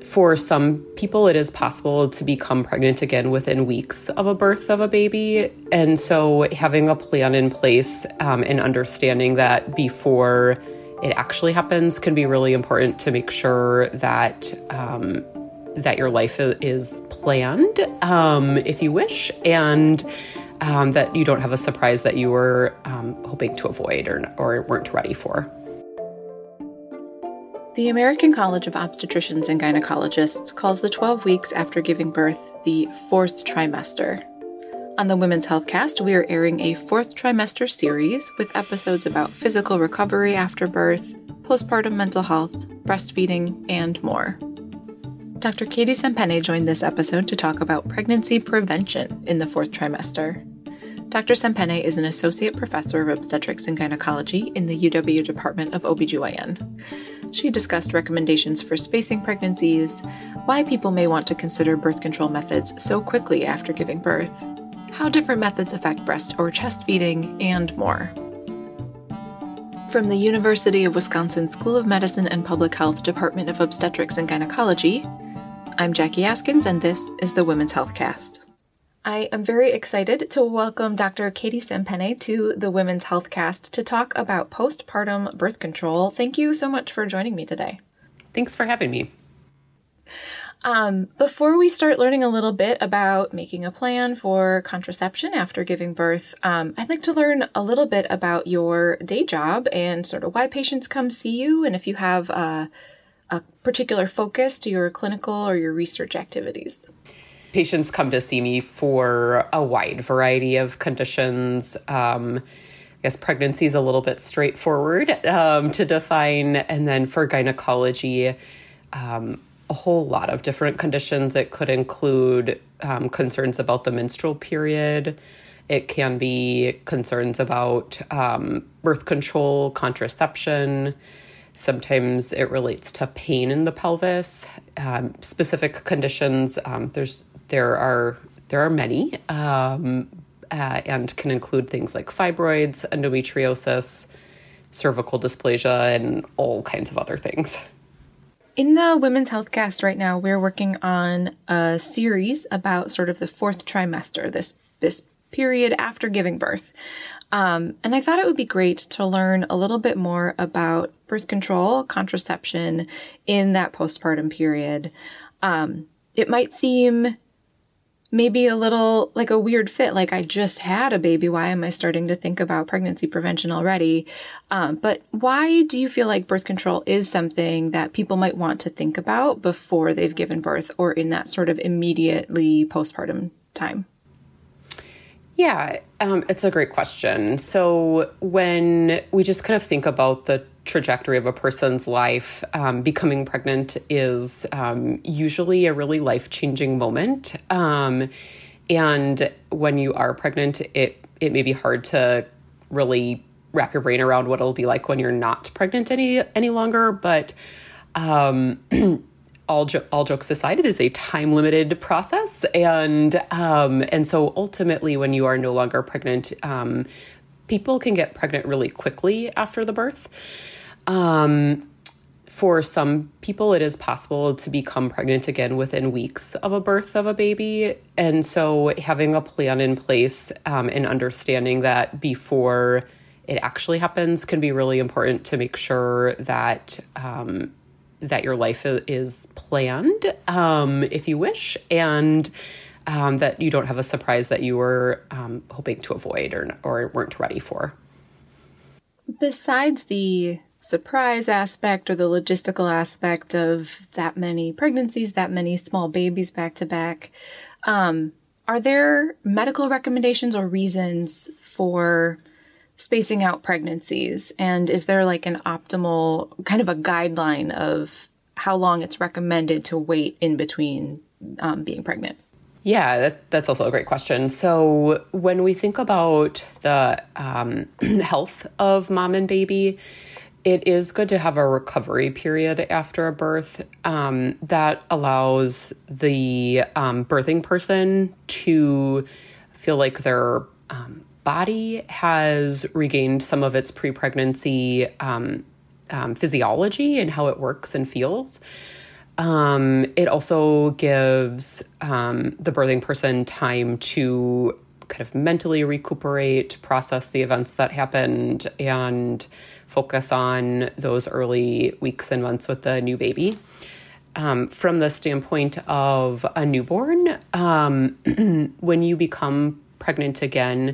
For some people, it is possible to become pregnant again within weeks of a birth of a baby. And so having a plan in place and understanding that before it actually happens can be really important to make sure that that your life is planned, if you wish, and that you don't have a surprise that you were hoping to avoid or weren't ready for. The American College of Obstetricians and Gynecologists calls the 12 weeks after giving birth the fourth trimester. On the Women's Healthcast, we are airing a fourth trimester series with episodes about physical recovery after birth, postpartum mental health, breastfeeding, and more. Dr. Katie Sempene joined this episode to talk about pregnancy prevention in the fourth trimester. Dr. Sempene is an associate professor of obstetrics and gynecology in the UW Department of OBGYN. She discussed recommendations for spacing pregnancies, why people may want to consider birth control methods so quickly after giving birth, how different methods affect breast or chest feeding, and more. From the University of Wisconsin School of Medicine and Public Health Department of Obstetrics and Gynecology, I'm Jackie Askins, and this is the Women's Healthcast. I am very excited to welcome Dr. Katie Sempene to the Women's Healthcast to talk about postpartum birth control. Thank you so much for joining me today. Thanks for having me. Before we start learning a little bit about making a plan for contraception after giving birth, I'd like to learn a little bit about your day job and sort of why patients come see you, and if you have a particular focus to your clinical or your research activities. Patients come to see me for a wide variety of conditions. I guess pregnancy is a little bit straightforward to define. And then for gynecology, a whole lot of different conditions. It could include concerns about the menstrual period. It can be concerns about birth control, contraception. Sometimes it relates to pain in the pelvis. Specific conditions, there are many, and can include things like fibroids, endometriosis, cervical dysplasia, and all kinds of other things. In the Women's Healthcast right now, we're working on a series about sort of the fourth trimester, this period after giving birth. And I thought it would be great to learn a little bit more about birth control, contraception in that postpartum period. It might seem maybe a little like a weird fit, like I just had a baby. Why am I starting to think about pregnancy prevention already? But why do you feel like birth control is something that people might want to think about before they've given birth or in that sort of immediately postpartum time? Yeah, it's a great question. So when we just kind of think about the trajectory of a person's life, becoming pregnant is usually a really life-changing moment. And when you are pregnant, it may be hard to really wrap your brain around what it'll be like when you're not pregnant any longer. But all jokes aside, it is a time-limited process. And so ultimately, when you are no longer pregnant, people can get pregnant really quickly after the birth. For some people, it is possible to become pregnant again within weeks of a birth of a baby. And so having a plan in place and understanding that before it actually happens can be really important to make sure that that your life is planned, if you wish, and that you don't have a surprise that you were hoping to avoid or weren't ready for. Besides the surprise aspect or the logistical aspect of that many pregnancies, that many small babies back to back, are there medical recommendations or reasons for spacing out pregnancies? And is there like an optimal kind of a guideline of how long it's recommended to wait in between being pregnant? Yeah, that's also a great question. So when we think about the health of mom and baby, it is good to have a recovery period after a birth that allows the birthing person to feel like their body has regained some of its pre-pregnancy physiology and how it works and feels. It also gives the birthing person time to kind of mentally recuperate, process the events that happened, and focus on those early weeks and months with the new baby. From the standpoint of a newborn, when you become pregnant again,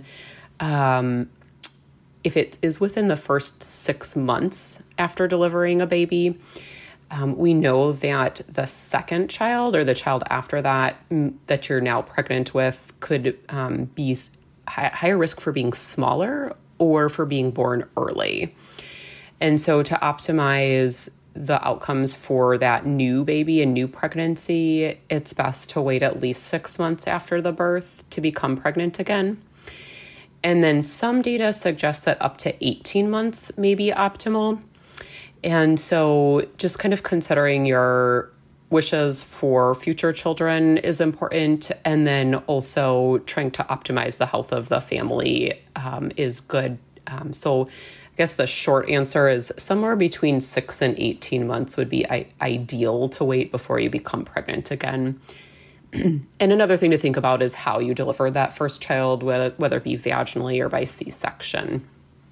if it is within the first 6 months after delivering a baby, we know that the second child or the child after that that you're now pregnant with could be higher risk for being smaller or for being born early. And so to optimize the outcomes for that new baby and new pregnancy, it's best to wait at least 6 months after the birth to become pregnant again. And then some data suggests that up to 18 months may be optimal. And so just kind of considering your wishes for future children is important. And then also trying to optimize the health of the family is good. So I guess the short answer is somewhere between 6 and 18 months would be ideal to wait before you become pregnant again. And another thing to think about is how you deliver that first child, whether it be vaginally or by C-section.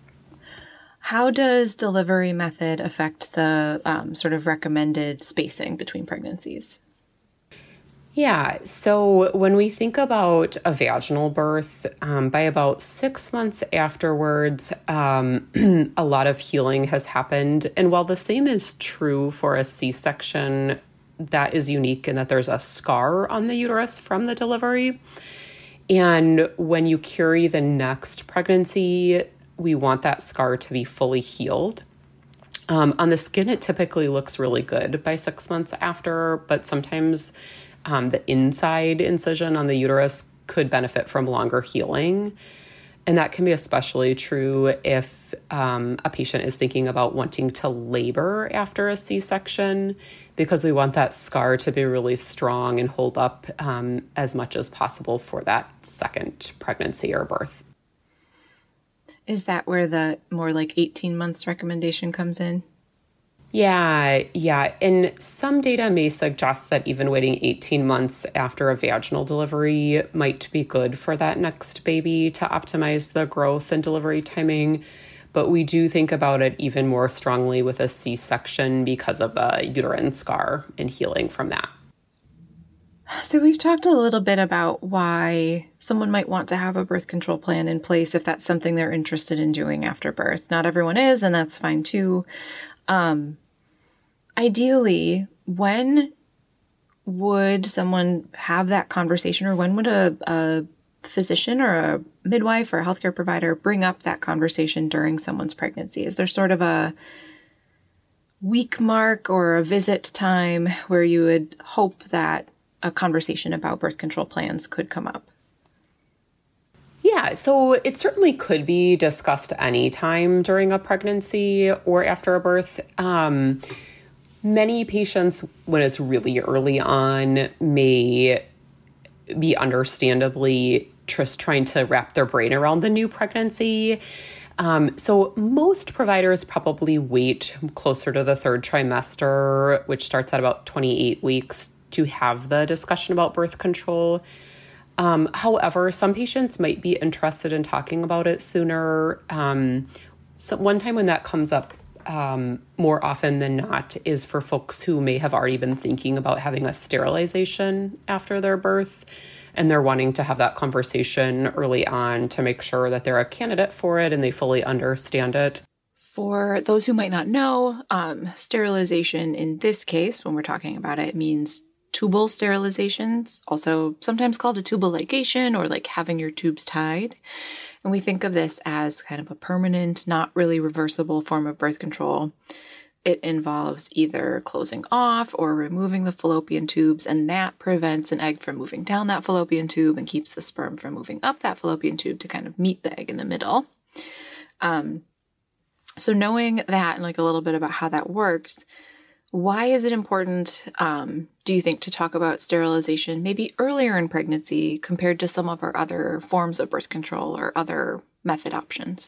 How does delivery method affect the sort of recommended spacing between pregnancies? Yeah, so when we think about a vaginal birth, by about 6 months afterwards, a lot of healing has happened. And while the same is true for a C-section, that is unique in that there's a scar on the uterus from the delivery. And when you carry the next pregnancy, we want that scar to be fully healed. On the skin, it typically looks really good by 6 months after, but sometimes the inside incision on the uterus could benefit from longer healing. And that can be especially true if a patient is thinking about wanting to labor after a C-section, because we want that scar to be really strong and hold up as much as possible for that second pregnancy or birth. Is that where the more like 18 months recommendation comes in? Yeah. And some data may suggest that even waiting 18 months after a vaginal delivery might be good for that next baby to optimize the growth and delivery timing. But we do think about it even more strongly with a C-section because of the uterine scar and healing from that. So we've talked a little bit about why someone might want to have a birth control plan in place if that's something they're interested in doing after birth. Not everyone is, and that's fine too. Ideally, when would someone have that conversation, or when would a physician or a midwife or a healthcare provider bring up that conversation during someone's pregnancy? Is there sort of a week mark or a visit time where you would hope that a conversation about birth control plans could come up? Yeah, so it certainly could be discussed anytime during a pregnancy or after a birth. Many patients, when it's really early on, may be understandably just trying to wrap their brain around the new pregnancy. So most providers probably wait closer to the third trimester, which starts at about 28 weeks, to have the discussion about birth control. However, some patients might be interested in talking about it sooner. So one time when that comes up more often than not is for folks who may have already been thinking about having a sterilization after their birth, and they're wanting to have that conversation early on to make sure that they're a candidate for it and they fully understand it. For those who might not know, sterilization in this case, when we're talking about it, means tubal sterilizations, also sometimes called a tubal ligation or like having your tubes tied. And we think of this as kind of a permanent, not really reversible form of birth control. It involves either closing off or removing the fallopian tubes, and that prevents an egg from moving down that fallopian tube and keeps the sperm from moving up that fallopian tube to kind of meet the egg in the middle. So knowing that and like a little bit about how that works, why is it important, do you think, to talk about sterilization maybe earlier in pregnancy compared to some of our other forms of birth control or other method options?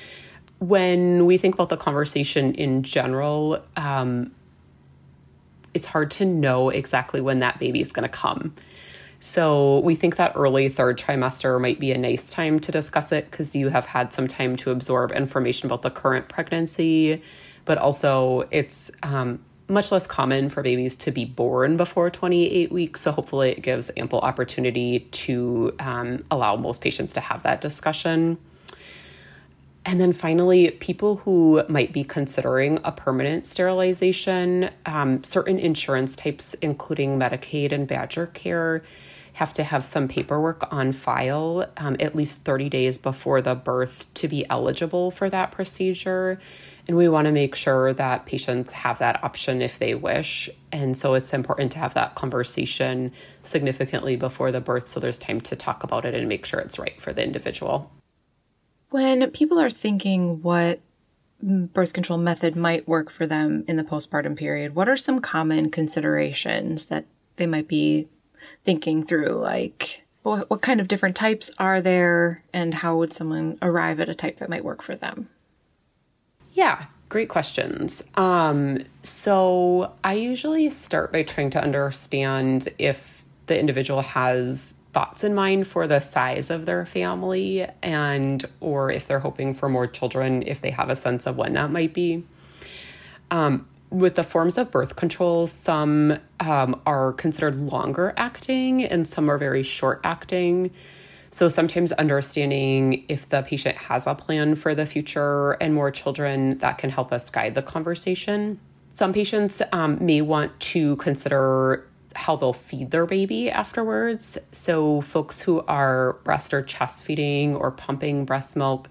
When we think about the conversation in general, it's hard to know exactly when that baby is going to come. So we think that early third trimester might be a nice time to discuss it because you have had some time to absorb information about the current pregnancy, but also it's much less common for babies to be born before 28 weeks. So hopefully it gives ample opportunity to allow most patients to have that discussion. And then finally, people who might be considering a permanent sterilization, certain insurance types, including Medicaid and Badger Care, have to have some paperwork on file at least 30 days before the birth to be eligible for that procedure. And we want to make sure that patients have that option if they wish. And so it's important to have that conversation significantly before the birth so there's time to talk about it and make sure it's right for the individual. When people are thinking what birth control method might work for them in the postpartum period, what are some common considerations that they might be thinking through? Like, what kind of different types are there, and how would someone arrive at a type that might work for them? Yeah, great questions. So I usually start by trying to understand if the individual has thoughts in mind for the size of their family and or if they're hoping for more children, if they have a sense of when that might be. With the forms of birth control, some are considered longer acting and some are very short acting. So sometimes understanding if the patient has a plan for the future and more children, that can help us guide the conversation. Some patients may want to consider how they'll feed their baby afterwards. So folks who are breast or chest feeding or pumping breast milk,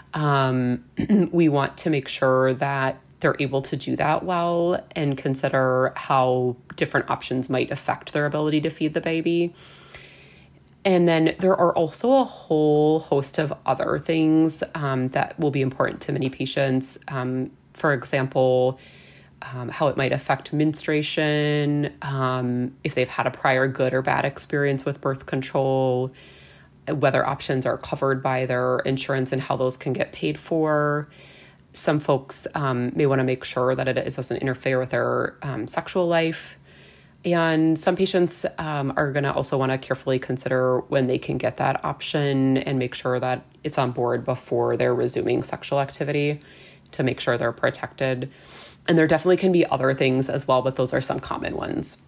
we want to make sure that they're able to do that well and consider how different options might affect their ability to feed the baby. And then there are also a whole host of other things that will be important to many patients. For example, how it might affect menstruation, if they've had a prior good or bad experience with birth control, whether options are covered by their insurance and how those can get paid for. Some folks may want to make sure that it doesn't interfere with their sexual life. And some patients are going to also want to carefully consider when they can get that option and make sure that it's on board before they're resuming sexual activity to make sure they're protected. And there definitely can be other things as well, but those are some common ones.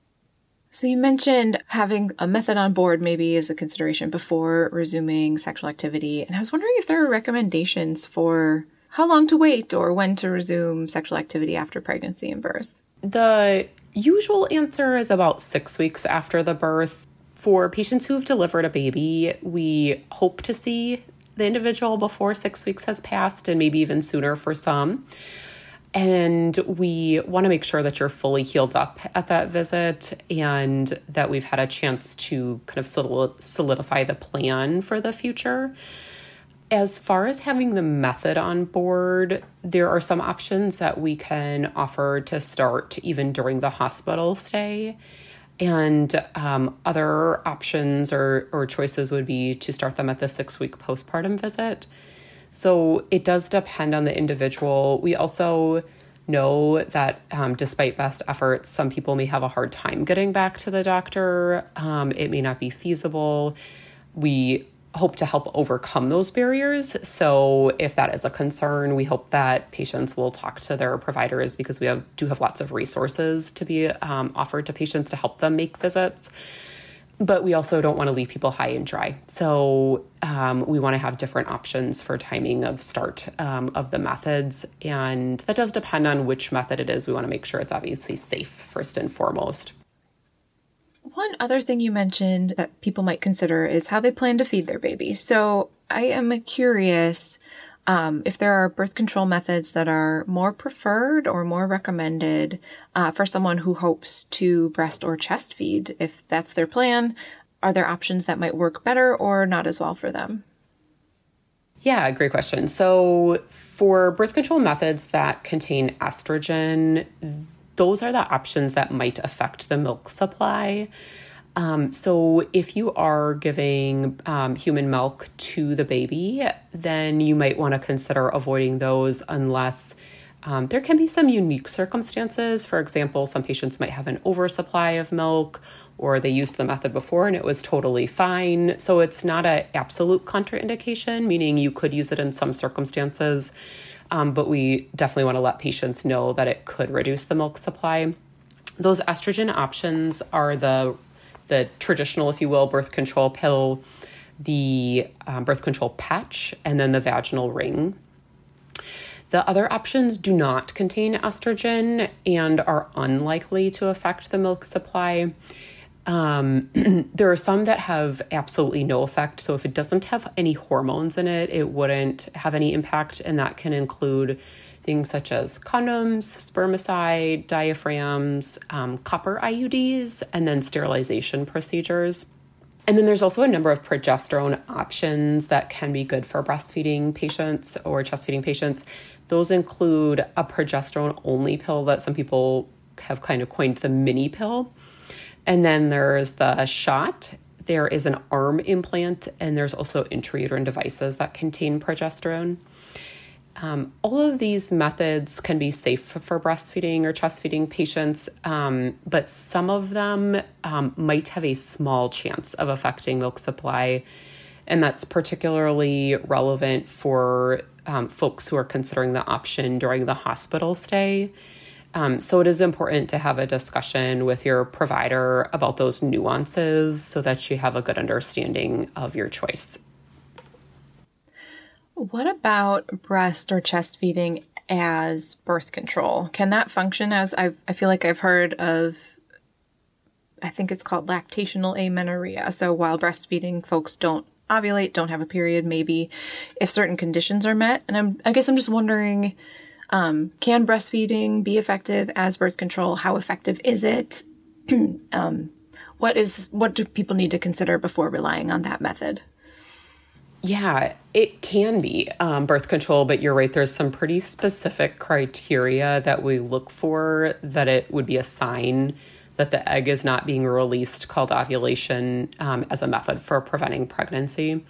So you mentioned having a method on board maybe as a consideration before resuming sexual activity. And I was wondering if there are recommendations for how long to wait or when to resume sexual activity after pregnancy and birth. The usual answer is about 6 weeks after the birth. For patients who have delivered a baby, we hope to see the individual before 6 weeks has passed and maybe even sooner for some. And we want to make sure that you're fully healed up at that visit and that we've had a chance to kind of solidify the plan for the future. As far as having the method on board, there are some options that we can offer to start even during the hospital stay. And other options or choices would be to start them at the 6-week postpartum visit. So it does depend on the individual. We also know that despite best efforts, some people may have a hard time getting back to the doctor. It may not be feasible. We hope to help overcome those barriers. So if that is a concern, we hope that patients will talk to their providers because we do have lots of resources to be offered to patients to help them make visits. But we also don't want to leave people high and dry. So we want to have different options for timing of start of the methods. And that does depend on which method it is. We want to make sure it's obviously safe first and foremost. One other thing you mentioned that people might consider is how they plan to feed their baby. So I am curious if there are birth control methods that are more preferred or more recommended for someone who hopes to breast or chest feed. If that's their plan, are there options that might work better or not as well for them? Yeah, great question. So for birth control methods that contain estrogen, those are the options that might affect the milk supply. So if you are giving human milk to the baby, then you might want to consider avoiding those unless There can be some unique circumstances. For example, some patients might have an oversupply of milk, or they used the method before and it was totally fine. So it's not an absolute contraindication, meaning you could use it in some circumstances, but we definitely want to let patients know that it could reduce the milk supply. Those estrogen options are the traditional, if you will, birth control pill, the birth control patch, and then the vaginal ring. The other options do not contain estrogen and are unlikely to affect the milk supply. There are some that have absolutely no effect. So if it doesn't have any hormones in it, it wouldn't have any impact. And that can include things such as condoms, spermicide, diaphragms, copper IUDs, and then sterilization procedures. And then there's also a number of progesterone options that can be good for breastfeeding patients or chest feeding patients. Those include a progesterone-only pill that some people have kind of coined the mini pill. And then there's the shot. There is an arm implant, and there's also intrauterine devices that contain progesterone. All of these methods can be safe for breastfeeding or chest feeding patients, but some of them might have a small chance of affecting milk supply, and that's particularly relevant for folks who are considering the option during the hospital stay. So it is important to have a discussion with your provider about those nuances so that you have a good understanding of your choice. What about breast or chest feeding as birth control? Can that function as, I feel like I've heard of, I think it's called lactational amenorrhea. So while breastfeeding, folks don't ovulate, don't have a period, maybe if certain conditions are met. And I guess I'm just wondering, can breastfeeding be effective as birth control? How effective is it? What do people need to consider before relying on that method? Yeah, it can be birth control, but you're right. There's some pretty specific criteria that we look for that it would be a sign that the egg is not being released, called ovulation, as a method for preventing pregnancy.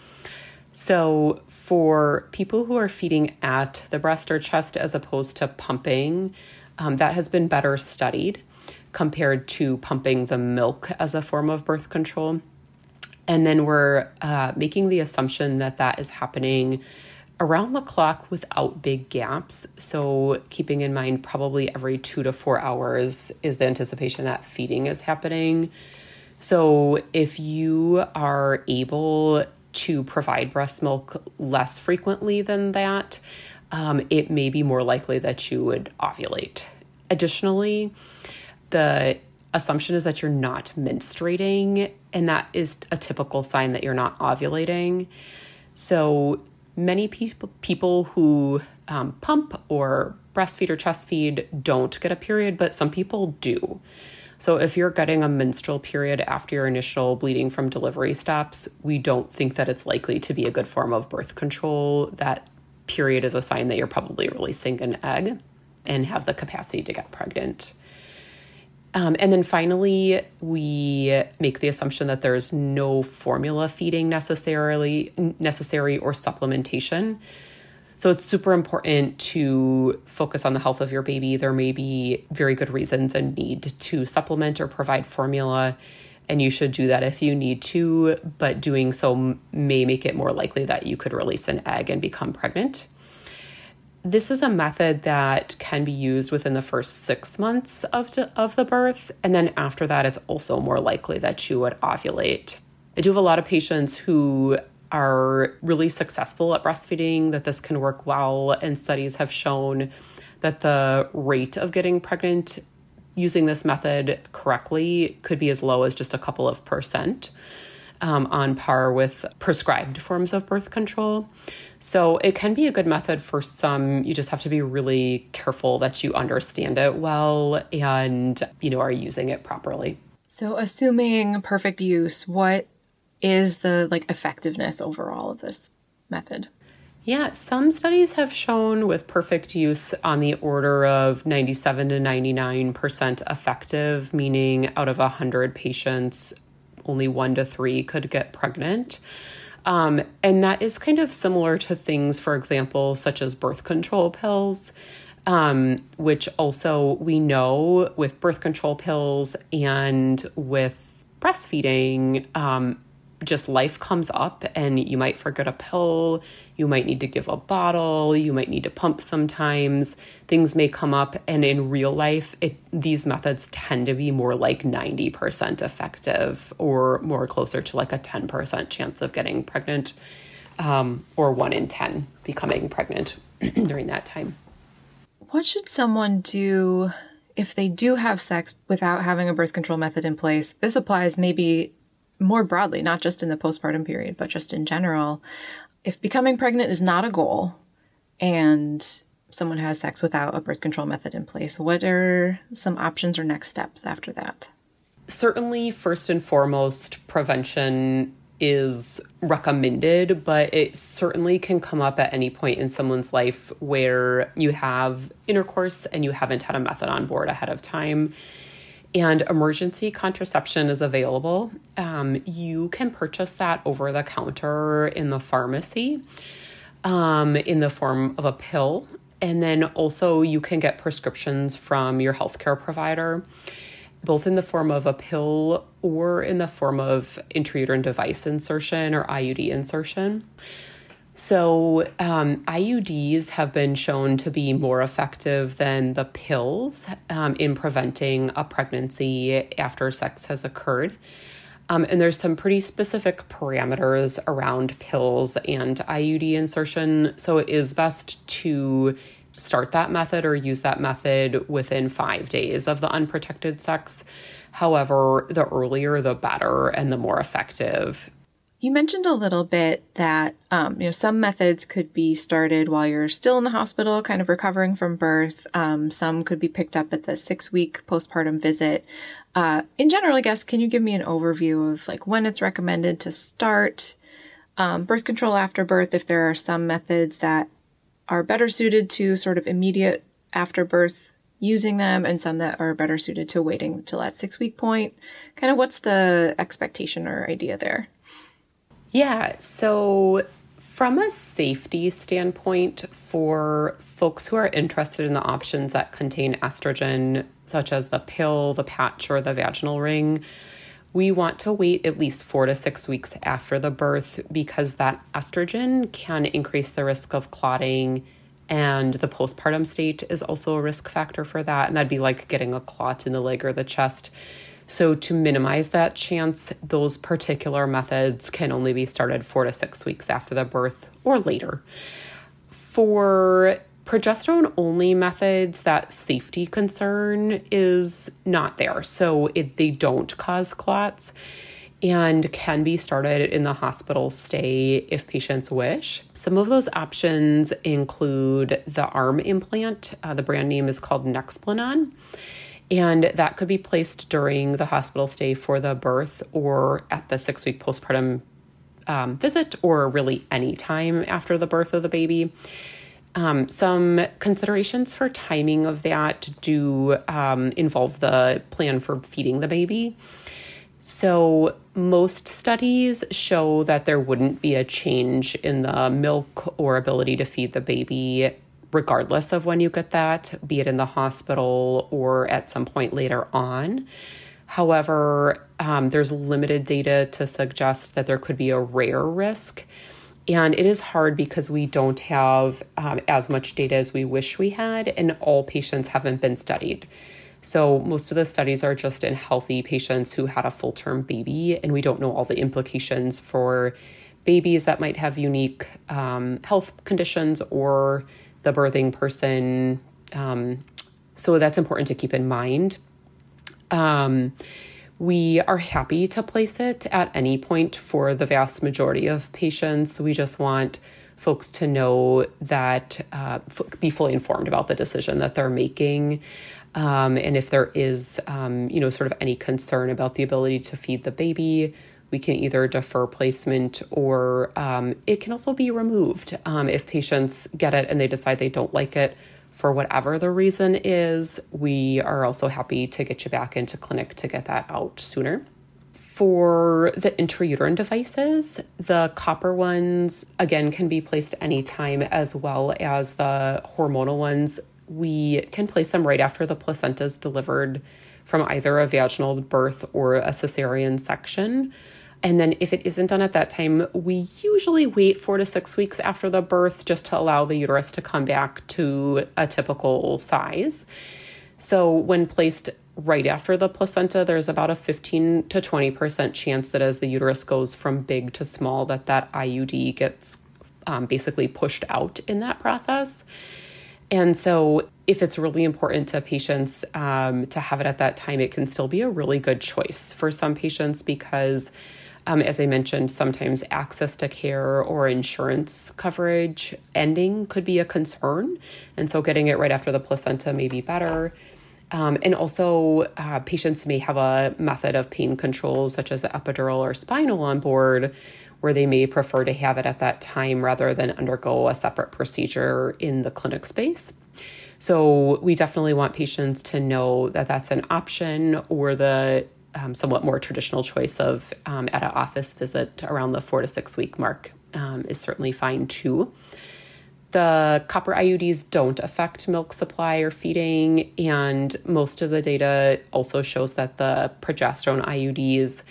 So for people who are feeding at the breast or chest as opposed to pumping, that has been better studied compared to pumping the milk as a form of birth control. And then we're making the assumption that that is happening around the clock without big gaps. So keeping in mind probably every 2 to 4 hours is the anticipation that feeding is happening. So if you are able to provide breast milk less frequently than that, it may be more likely that you would ovulate. Additionally, the assumption is that you're not menstruating, and that is a typical sign that you're not ovulating. So many people who pump or breastfeed or chest feed don't get a period, but some people do. So if you're getting a menstrual period after your initial bleeding from delivery stops, we don't think that it's likely to be a good form of birth control. That period is a sign that you're probably releasing an egg and have the capacity to get pregnant. And then finally, we make the assumption that there's no formula feeding necessary or supplementation. So it's super important to focus on the health of your baby. There may be very good reasons and need to supplement or provide formula, and you should do that if you need to, but doing so may make it more likely that you could release an egg and become pregnant. This is a method that can be used within the first 6 months of the birth. And then after that, it's also more likely that you would ovulate. I do have a lot of patients who are really successful at breastfeeding, that this can work well. And studies have shown that the rate of getting pregnant using this method correctly could be as low as just a couple of %. On par with prescribed forms of birth control. So it can be a good method for some. You just have to be really careful that you understand it well and, are using it properly. So assuming perfect use, what is the effectiveness overall of this method? Yeah, some studies have shown with perfect use on the order of 97 to 99% effective, meaning out of 100 patients, only 1 to 3 could get pregnant. And that is kind of similar to things, for example, such as birth control pills. which also we know with birth control pills and with breastfeeding, just life comes up and you might forget a pill, you might need to give a bottle, you might need to pump sometimes, things may come up. And in real life, these methods tend to be more like 90% effective or more closer to like a 10% chance of getting pregnant, or 1 in 10 becoming pregnant during that time. What should someone do if they do have sex without having a birth control method in place? This applies maybe more broadly, not just in the postpartum period, but just in general. If becoming pregnant is not a goal and someone has sex without a birth control method in place, what are some options or next steps after that? Certainly, first and foremost, prevention is recommended, but it certainly can come up at any point in someone's life where you have intercourse and you haven't had a method on board ahead of time. And emergency contraception is available. You can purchase that over the counter in the pharmacy in the form of a pill. And then also you can get prescriptions from your healthcare provider, both in the form of a pill or in the form of intrauterine device insertion or IUD insertion. So IUDs have been shown to be more effective than the pills in preventing a pregnancy after sex has occurred. And there's some pretty specific parameters around pills and IUD insertion. So it is best to start that method or use that method within 5 days of the unprotected sex. However, the earlier, the better and the more effective. You mentioned a little bit that, some methods could be started while you're still in the hospital, kind of recovering from birth. Some could be picked up at the 6-week postpartum visit. In general, I guess, can you give me an overview of like when it's recommended to start birth control after birth, if there are some methods that are better suited to sort of immediate after birth using them and some that are better suited to waiting till that 6-week point? Kind of what's the expectation or idea there? Yeah, so from a safety standpoint, for folks who are interested in the options that contain estrogen, such as the pill, the patch, or the vaginal ring, we want to wait at least 4 to 6 weeks after the birth because that estrogen can increase the risk of clotting, and the postpartum state is also a risk factor for that, and that'd be like getting a clot in the leg or the chest. So to minimize that chance, those particular methods can only be started 4 to 6 weeks after the birth or later. For progesterone-only methods, that safety concern is not there. So they don't cause clots and can be started in the hospital stay if patients wish. Some of those options include the arm implant. The brand name is called Nexplanon. And that could be placed during the hospital stay for the birth or at the 6-week postpartum visit, or really any time after the birth of the baby. Some considerations for timing of that do involve the plan for feeding the baby. So most studies show that there wouldn't be a change in the milk or ability to feed the baby regardless of when you get that, be it in the hospital or at some point later on. However, there's limited data to suggest that there could be a rare risk. And it is hard because we don't have as much data as we wish we had, and all patients haven't been studied. So most of the studies are just in healthy patients who had a full-term baby, and we don't know all the implications for babies that might have unique health conditions or the birthing person. So that's important to keep in mind. We are happy to place it at any point for the vast majority of patients. We just want folks to know that, be fully informed about the decision that they're making. And if there is, sort of any concern about the ability to feed the baby, we can either defer placement or it can also be removed if patients get it and they decide they don't like it for whatever the reason is. We are also happy to get you back into clinic to get that out sooner. For the intrauterine devices, the copper ones, again, can be placed anytime, as well as the hormonal ones we can place them right after the placenta is delivered from either a vaginal birth or a cesarean section. And then if it isn't done at that time, we usually wait 4 to 6 weeks after the birth just to allow the uterus to come back to a typical size. So when placed right after the placenta, there's about a 15 to 20% chance that as the uterus goes from big to small, that IUD gets basically pushed out in that process. And so if it's really important to patients to have it at that time, it can still be a really good choice for some patients because as I mentioned, sometimes access to care or insurance coverage ending could be a concern. And so getting it right after the placenta may be better. And also patients may have a method of pain control, such as epidural or spinal on board, where they may prefer to have it at that time rather than undergo a separate procedure in the clinic space. So we definitely want patients to know that that's an option, or the somewhat more traditional choice of at an office visit around the 4 to 6 week mark is certainly fine too. The copper IUDs don't affect milk supply or feeding, and most of the data also shows that the progesterone IUDs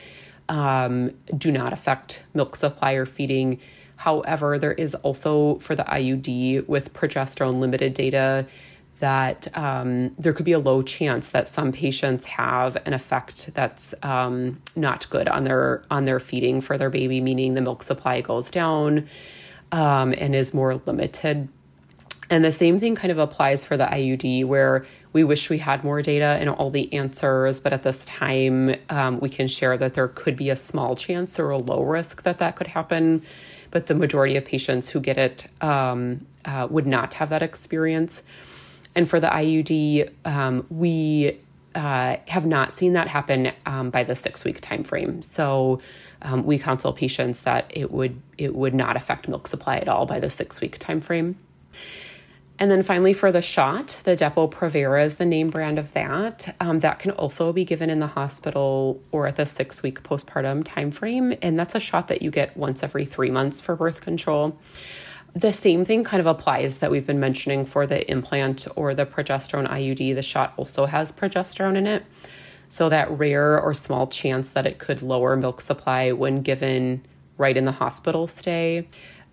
do not affect milk supply or feeding. However, there is also for the IUD with progesterone limited data that there could be a low chance that some patients have an effect that's not good on their feeding for their baby, meaning the milk supply goes down and is more limited. And the same thing kind of applies for the IUD, where we wish we had more data and all the answers, but at this time we can share that there could be a small chance or a low risk that could happen. But the majority of patients who get it would not have that experience. And for the IUD, we have not seen that happen by the 6 week time frame. So we counsel patients that it would not affect milk supply at all by the 6 week time frame. And then finally, for the shot, the Depo-Provera is the name brand of that. That can also be given in the hospital or at the 6 week postpartum time frame. And that's a shot that you get once every 3 months for birth control. The same thing kind of applies that we've been mentioning for the implant or the progesterone IUD. The shot also has progesterone in it. So that rare or small chance that it could lower milk supply when given right in the hospital stay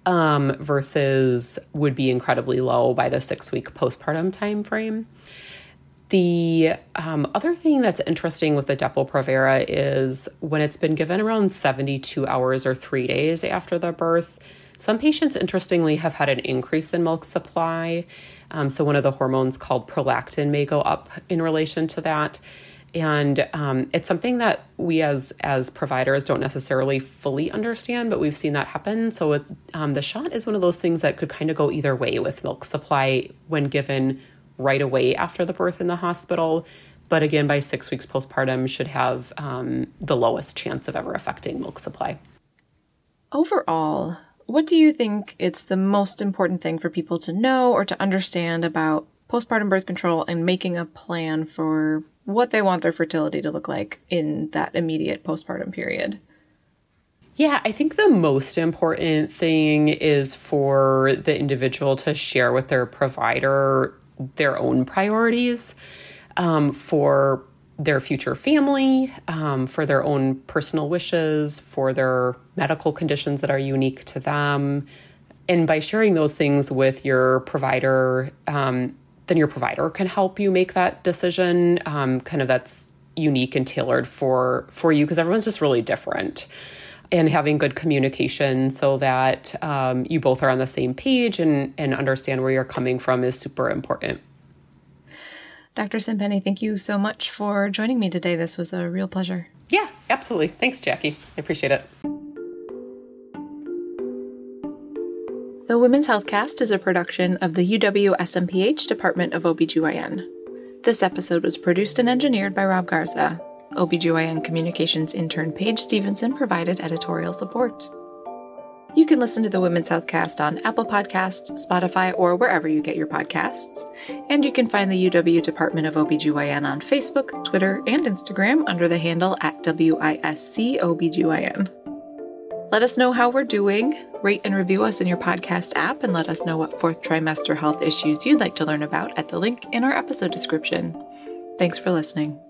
versus would be incredibly low by the 6 week postpartum time frame. The other thing that's interesting with the Depo-Provera is when it's been given around 72 hours or 3 days after the birth, some patients, interestingly, have had an increase in milk supply. So one of the hormones called prolactin may go up in relation to that. And it's something that we as providers don't necessarily fully understand, but we've seen that happen. So the shot is one of those things that could kind of go either way with milk supply when given right away after the birth in the hospital. But again, by 6 weeks postpartum should have the lowest chance of ever affecting milk supply. Overall, what do you think it's the most important thing for people to know or to understand about postpartum birth control and making a plan for what they want their fertility to look like in that immediate postpartum period? Yeah, I think the most important thing is for the individual to share with their provider their own priorities for their future family, for their own personal wishes, for their medical conditions that are unique to them. And by sharing those things with your provider, then your provider can help you make that decision, kind of that's unique and tailored for you, because everyone's just really different. And having good communication so that you both are on the same page and understand where you're coming from is super important. Dr. Cimpeni, thank you so much for joining me today. This was a real pleasure. Yeah, absolutely. Thanks, Jackie. I appreciate it. The Women's Healthcast is a production of the UW-SMPH Department of OBGYN. This episode was produced and engineered by Rob Garza. OBGYN Communications intern Paige Stevenson provided editorial support. You can listen to the Women's Healthcast on Apple Podcasts, Spotify, or wherever you get your podcasts. And you can find the UW Department of OBGYN on Facebook, Twitter, and Instagram under the handle @WISCOBGYN. Let us know how we're doing. Rate and review us in your podcast app, and let us know what fourth trimester health issues you'd like to learn about at the link in our episode description. Thanks for listening.